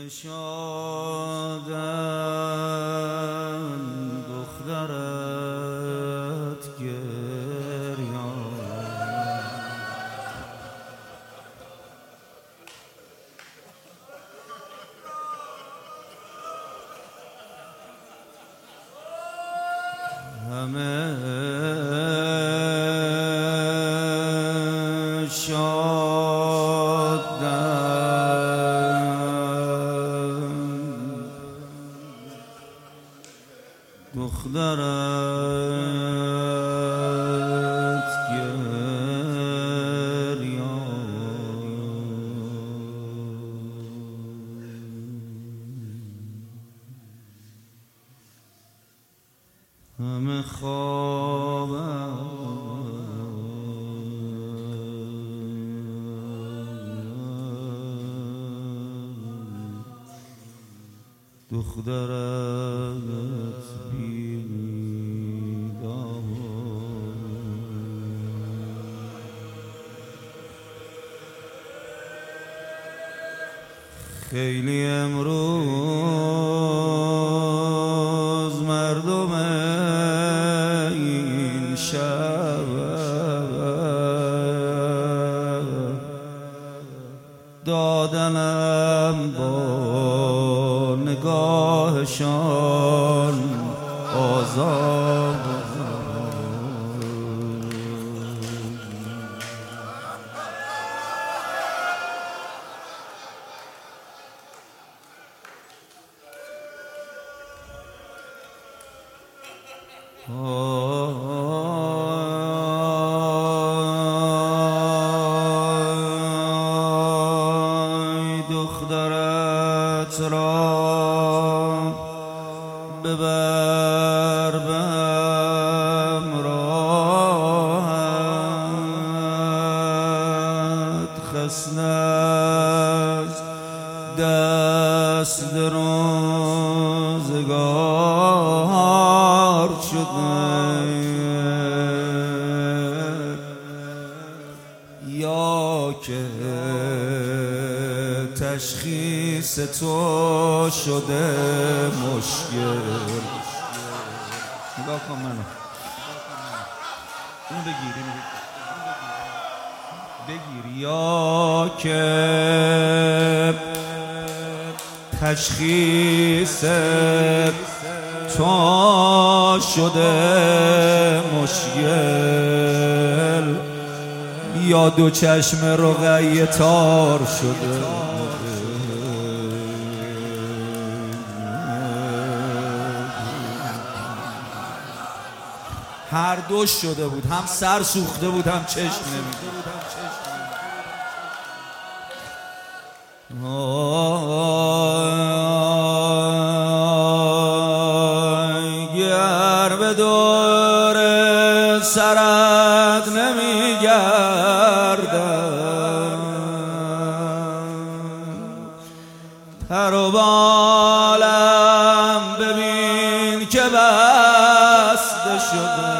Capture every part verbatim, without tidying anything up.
شادن دخترت گریان همه دخترت گریان همه خوابم دخترت بیدار خیلی امروز مردم این شب دادنم با نگاهشان آزاد دخترت را ببر بمراحت خسته است دست روزگار شده یا که تشخیص تو شده مشکل نگاه کن منو اینو بگیر اینو بگیر یا که تشخیص تو شده مشکل یا دو چشم رقیه تار شده هر دو شده بود هم سر سوخته بود هم چشم نمیده گر به دور سرت نمیگردم پر و بالم ببین که بسته شده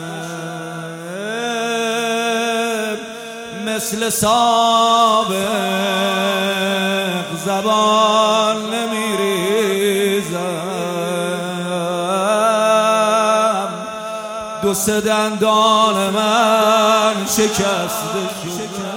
مثل سابق زبان نمیریزم دو سه دندان من شکسته شده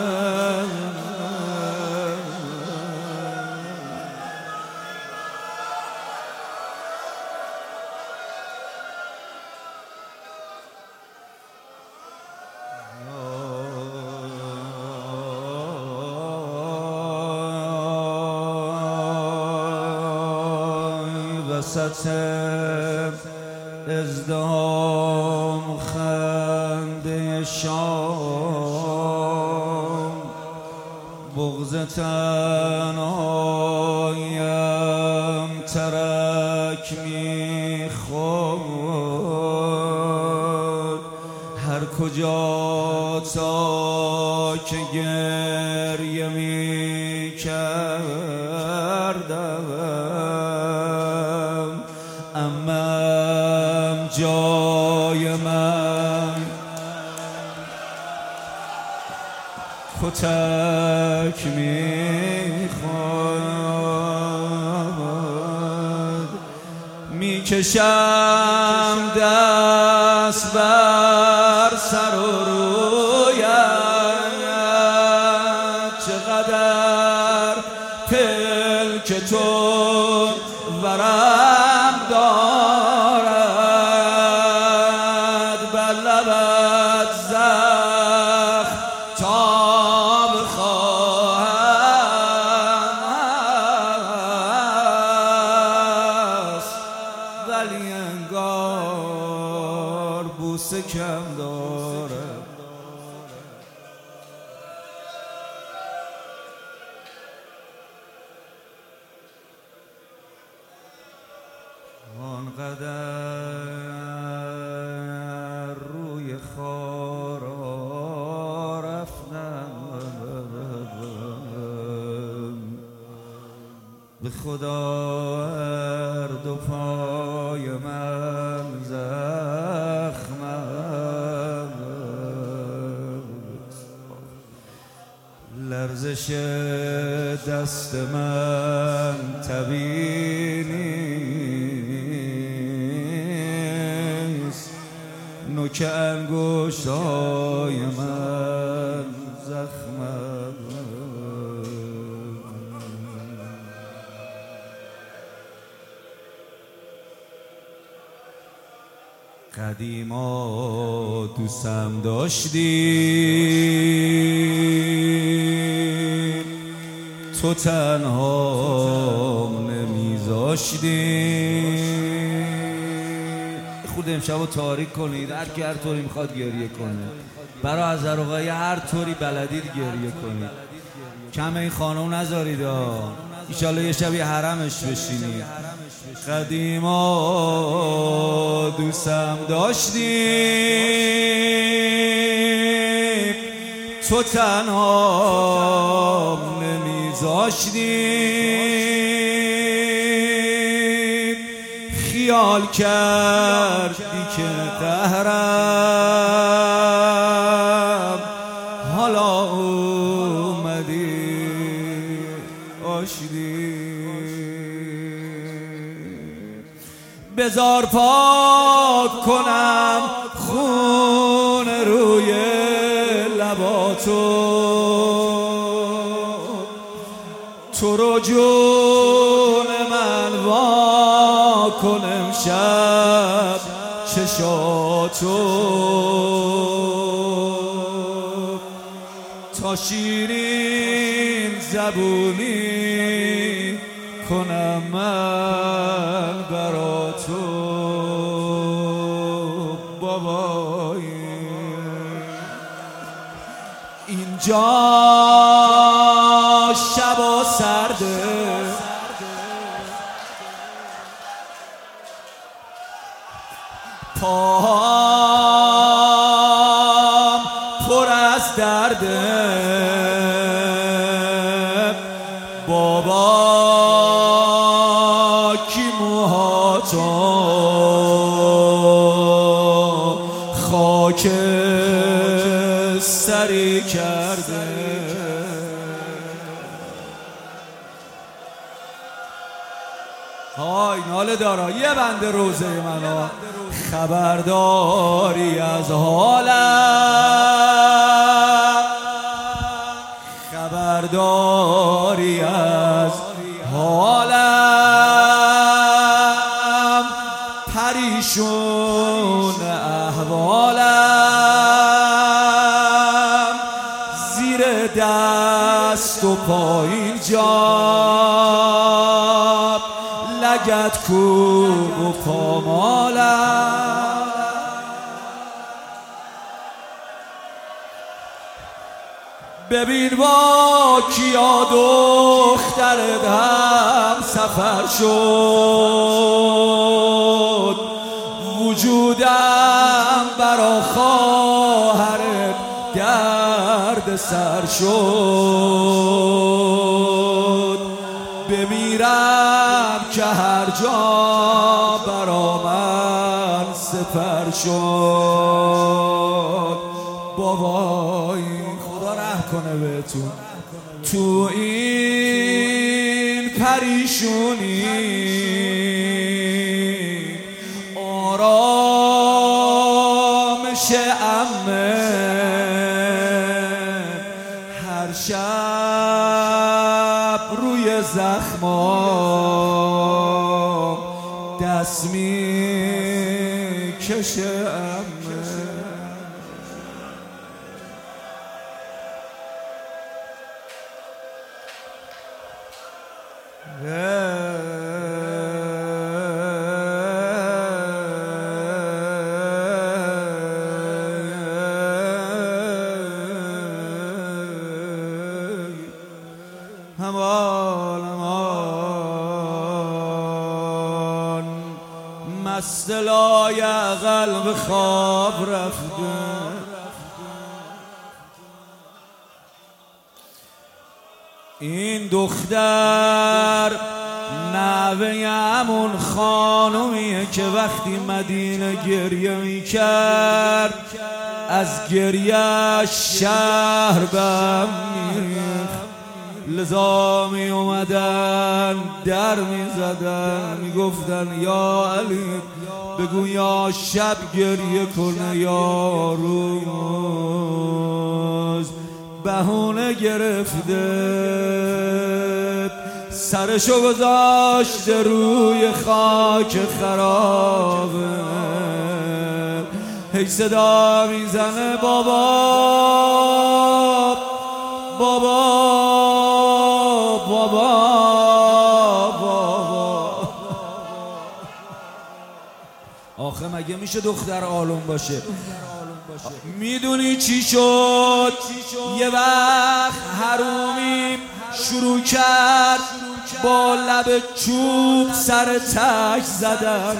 وسط ازدحام خنده شام بغض تنهاییم ترک میخورد هر کجا تا که گریه میکردم امم جای من کتک میخورد میکشم دست بر سر و رویت، چقدر پلک تو ورم دارد، بر لبت زخم تا بخواهم، ولی انگار بوسه کم دارد. آنقدر روی خارا رفتم، به خدا هر دو پای من زخم است، لرزش دست من طبیعی نوک انگشتای من زخم است. قدیما دوستم داشتی، تو تنهام نمیذاشتی. خود امشب رو تاریک کنید، هر کی هر طوری میخواد گریه کنه، برای عذراغای هر طوری بلدید گریه کنید، کم این خانم نذارید ها، ایشالله یه شب یه حرمش بشینید. قدیما دوستم داشتی، تو تنها نمیذاشتی. خیال کردی که قهرم، حالا اومدی آشتی. بذار پاک کنم خون روی لباتو، تو رو جون من وا کن امشب چشاتو، تا شیرین زبونی کنم من برا تو بابایی. اینجا شب و سرده، پاهام پر از درده، بابا کی موهاتو خاک سری کرده. های ناله دارا یه بند روزه منو، خبرداری از حالم، خبرداری از حالم، پریشون احوالم، زیر دست و پایین جاب، لگد کوب و پامالم. ببین با کیا دخترت هم سفر شد، وجودم برا خواهرت درد سر شد. بمیرم که هر جا برا من سپر شد. بابای خدا رحم کنه بهتون، تو این پریشونی زخمام دست می کشم. همان همان مست لایعقل به خواب رفته، این دختر نوه همون خانومیه که وقتی مدینه گریه میکرد از گریه شهر بهم میریخت. لذا می اومدن در می زدن می گفتن یا علی بگو یا شب گریه کنه یا روز. بهونه گرفته سرشو گذاشته روی خاک خرابه، هی صدا میزنه بابا بابا بابا بابا. آخه مگه میشه دختر عالم باشه؟ میدونی چی شد؟ یه وقت حرومی شروع کرد با لب چوب سر تک زدن.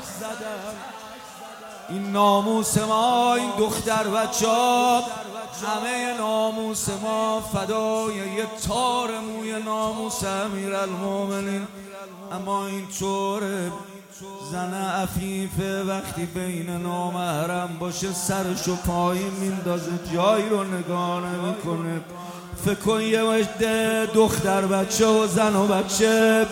این ناموس ما، این دختر بچه ها، همه ناموس ما فدای یه تار موی ناموس امیرالمومنین. اما این طوره زن عفیفه وقتی بین نامحرم باشه سرشو پایین میندازه، جایی رو نگاه نمیکنه. فکر کن یه وقت دختر بچه و زن و بچه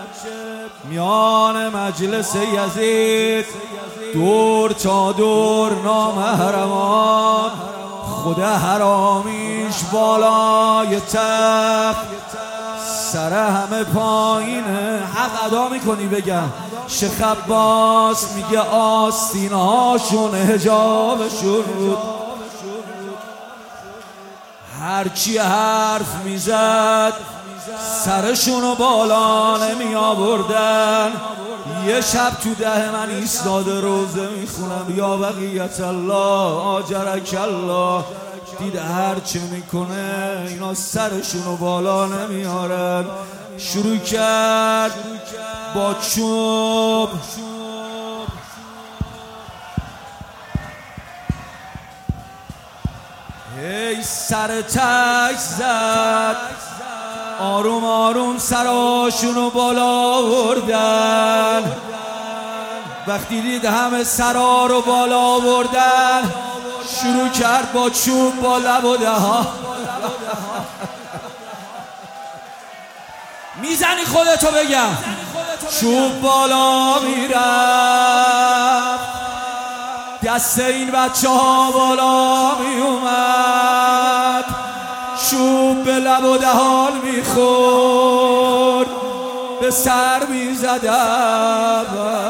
میان مجلس یزید دور تا دور نامحرمان، خود حرامیش بالای تخت سر همه پایینه. حق ادا میکنی بگم شیخ عباس میگه آستینهاشون حجابشون بود، هرچی حرف میزد سرشونو بالا نمی آوردن. یه شب تو ده من ایستاده روزه میخونم یا بقیت الله آجرک الله، دید هر چه میکنه اینا سرشونو بالا نمیارن. شروع کرد با چوب هی سر تک زد، آروم آروم سراشونو بالا بردن. وقتی دید همه سرا رو بالا بردن شروع کرد با چوب با لب و دهان. میزنی خودتو بگم چوب بالا میرفت، دست این بچه ها بالا میومد، چوب به لب و دهان میخورد، به سر میزدم.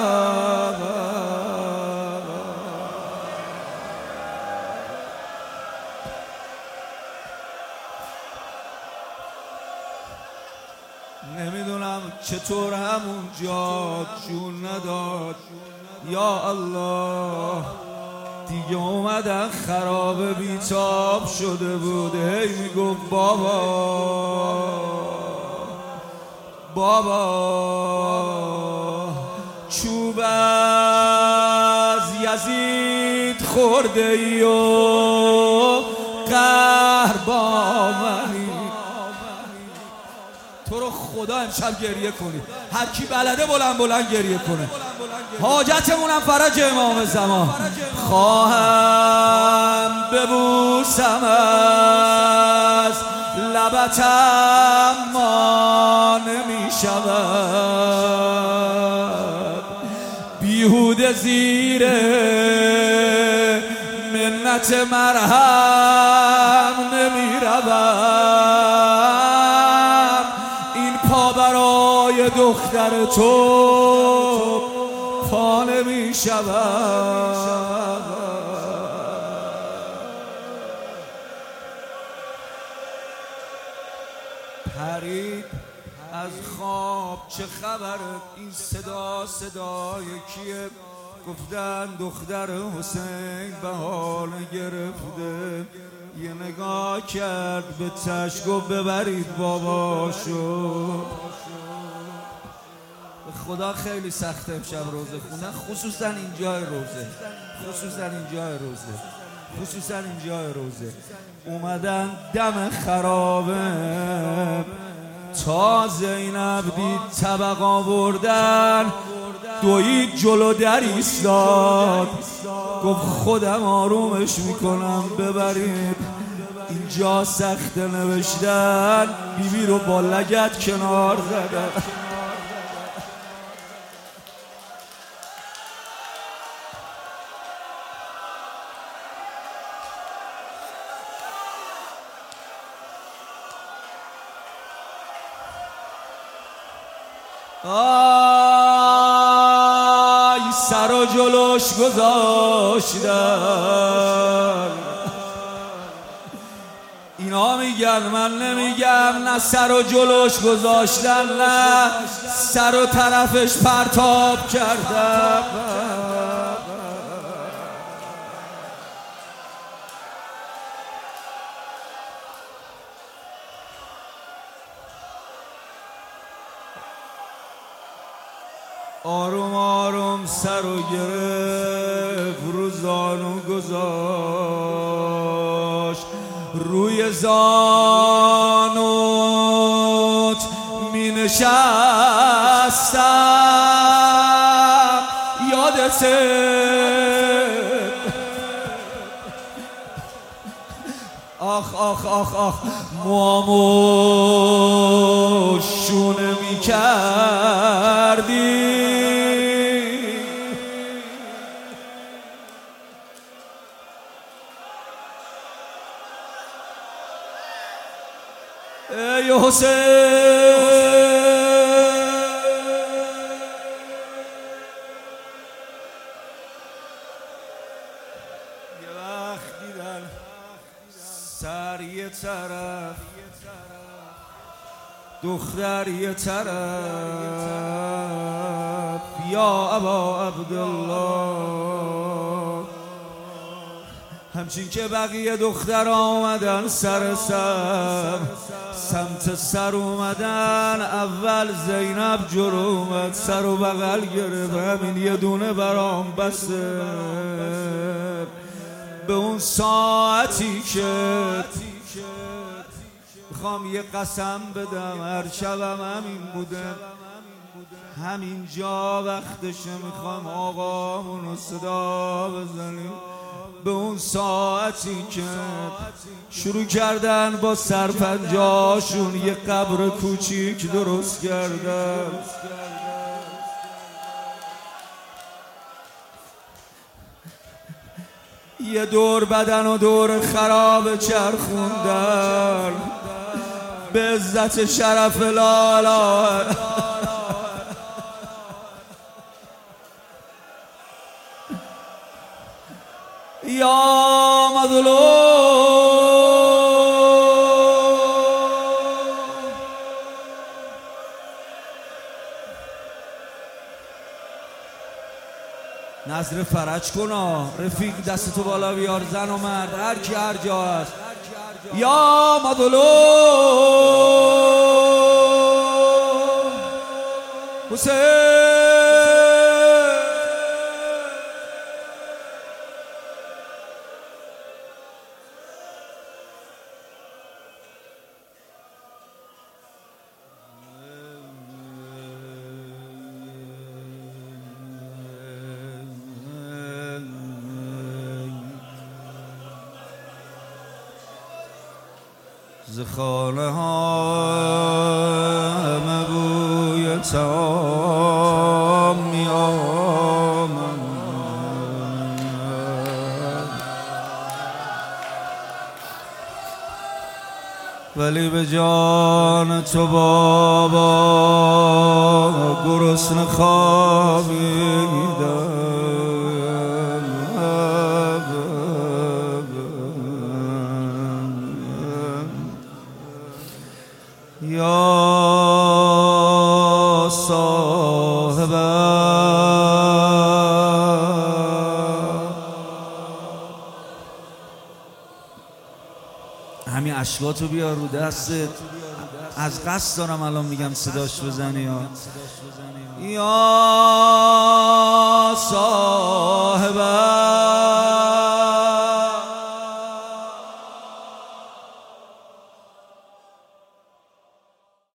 نمیدونم چطور همونجا جون نداد. یا الله دیگه اومدن خراب بیتاب شده بود. هی میگفت بابا بابا چوب از یزید خورده ای و قهر با منی. تو رو خدا امشب گریه کنید، هر کی بلده بلند بلند گریه کنه. حاجتمونم فرج امام زمان. خواهم ببوسم از لبت اما نمی شود، بیهوده زیر منت مرهم نمی روم. این پا پای دختر تو پا نمی شود. پرید از خواب چه خبر، این صدا صدای کیه؟ گفتن دختر حسین به حال گرفته. یه نگاه کرد به چشم گفت ببرید باباشو. به خدا خیلی سخته امشب روزه خوندن، خصوصا اینجای روزه، خصوصا اینجای روزه، خصوصا اینجای روزه. اومدن دم خرابه تا زینب دید طبق آوردن، دوید جلو در ایستاد، گفت خودم آرومش میکنم ببرید. اینجا سخت نوشتن، بیبی رو با لگد کنار زدن. آی سر و جلوش گذاشتن، اینا میگن من نمیگم، نه سر و جلوش گذاشتن، نه سر و طرفش پرتاب کردن. آروم آروم سر و گرفت، رو زانو گذاشت، روی زانوت می نشستم یادته. آخ آخ آخ آخ موامو شونه می کردی. ای حسین یه وقت دیدن سر یه طرف، دختر یه طرف. یا ابا عبدالله، همچین که بقیه دختر آمدن سر سر، سمت سر اومدن، اول زینب جلو اومد، سر و بغل گرفت، همین یه دونه برام بسه. به اون ساعتی که میخوام یه قسم بدم، هر شبم همین بوده، همین جا وقتشه میخوام آقامونو صدا بزنیم. به اون ساعتی که شروع کردن با سرپنجاشون یه قبر کوچیک درست کردن، یه دور بدن و دور خراب چرخوندن به عزت شرف لالا. یا مظلوم نظر فرج کنا، رفیق دستتو بالا بیار، زن و مرد هر کی هر جا هست. یا مظلوم حسین ز خانه ها مبوی تام می آمد، ولی خوری به جان تو بابا، گرسنه خوابیدم. یا صاحب همین اشکاتو بیار رو دستت، از قصد دارم الان میگم صداش بزنی ها. یا صاحب